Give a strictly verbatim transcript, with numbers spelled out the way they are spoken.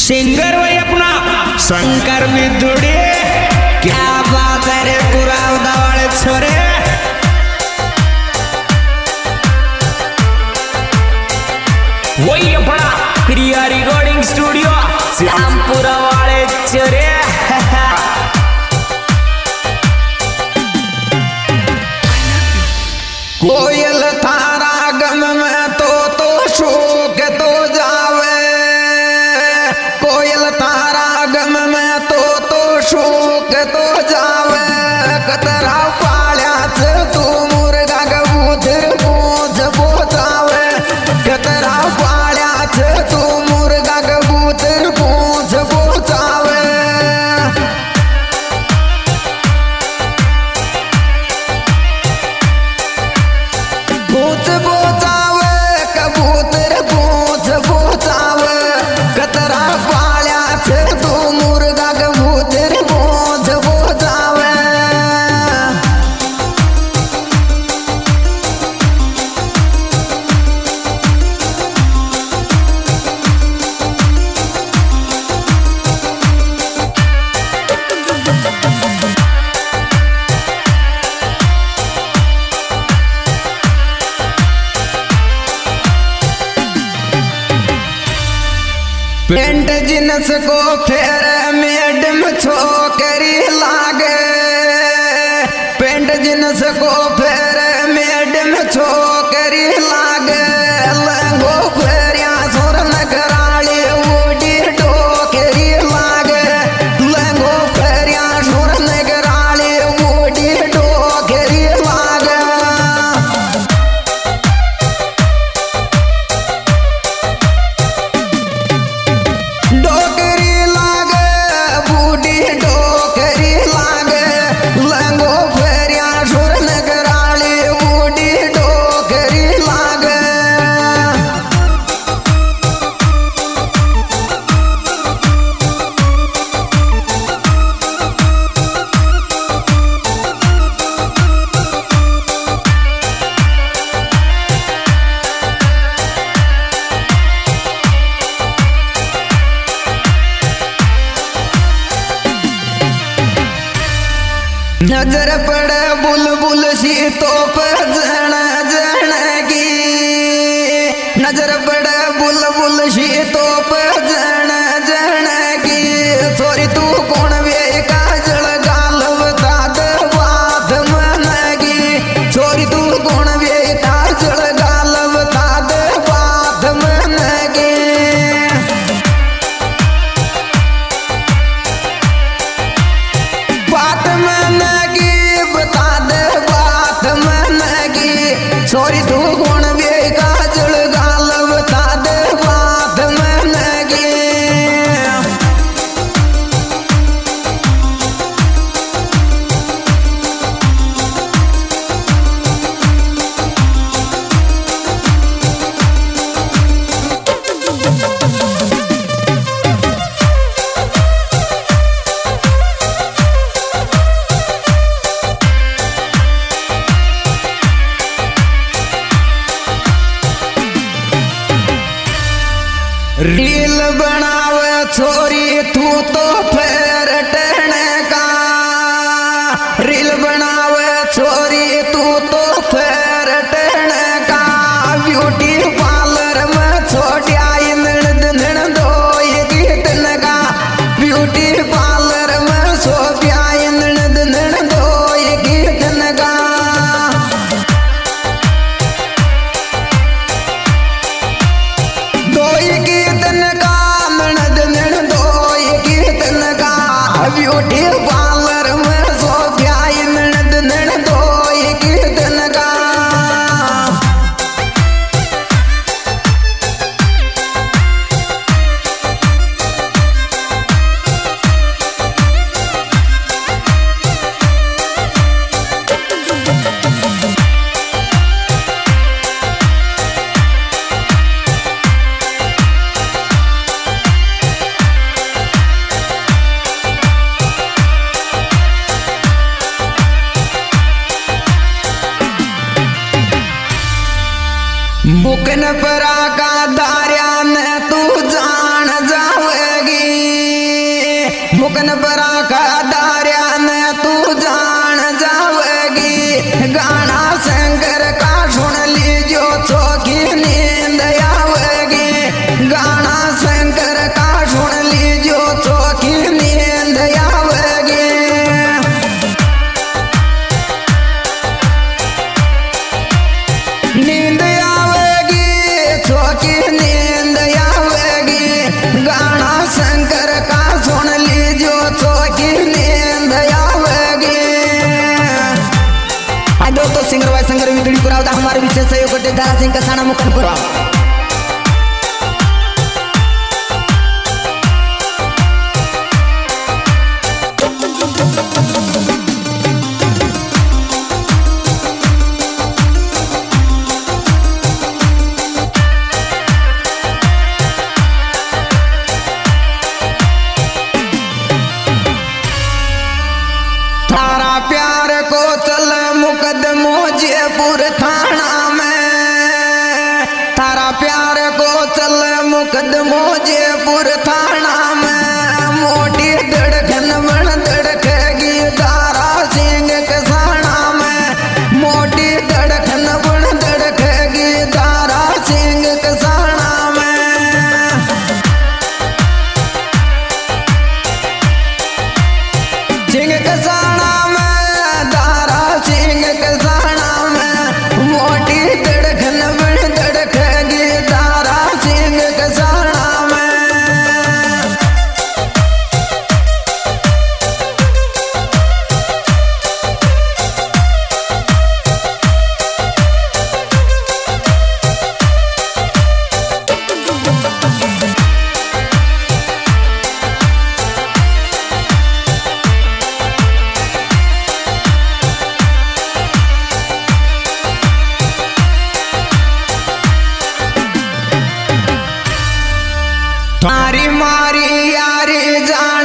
Singer वही अपना शंकर विदुड़ी। क्या बात है रे कुरावदा वाले छोरे। वही अपना प्रिया रिकॉर्डिंग स्टूडियो श्यामपुरा वाले छोरे। कोयल थारा गम में तो तो शोक तो जावे। कोयल तारा गम में तो तो शोक तो जावे। कतरा पाल्या तू मुर्गा कबूतर पूछ पोचावे। कतरा पाल्या तू मुर्गा कबूतर पूछ पोचावे। पूछ पोचावे कबूतर पूछ पोचावे। कतरा पाल्या तू मुर्गा कबूतर पूछ पोचावे। पेंट जिनस को फेर मैडम छोकरी लागे। पेंट जिनस को फेर मैडम छोकरी लागे। लंगो फेरिया सुर नगराली उड़ी डोकरी लागे। लंगो फेरिया सुर नगराली उड़ी डोकरी लागे। डोकरी लागे बूढ़ी डोकरी लागे। लंगो फेरिया सुर नगराली बूढ़ी डोकरी लागे। नजर पड़े बुलबुल सी तो पर जन जन की। नजर पड़े बुलबुल सी तो पर जन जन की। छोरी तू कौन वे काजल गालव दाद बात मन की। छोरी तू कौन वे काजल गालव दाद बात मन की। बात मन की बता दे बात मन की। छोरी तू कौन वे काजल गाल बता दे बात मन की। रील बनावे छोरी तू तो फेर टहने का। रील बनावे छोरी तू तो फेर टहने का। ब्यूटी पार्लर में छोटिया इंद्र दिन दो ये गीतन का। ब्यूटी पार्लर में छोटिया इंद्र दिन दो ये गीतन का। दो ये गीतन का ननद नन दो ये गीतन का। ब्यूटी पार्लर में सोफिया ननद नन दो ये गीतन का। मोटे दारा सिंह कसाना मुकनपुरा जयपुर थाना में तारा प्यार को चल मुकदमो जयपुर थाना में मोटी धड़कन बन धड़केगी दारा सिंह कसाना में मोटी धड़कन बन धड़केगी दारा सिंह कसाना में सिंह कसाना में दारा सिंह कसाना मोटी धड़कन बन धड़केगी दारा सिंह कसाना में मारी मारी यारी जा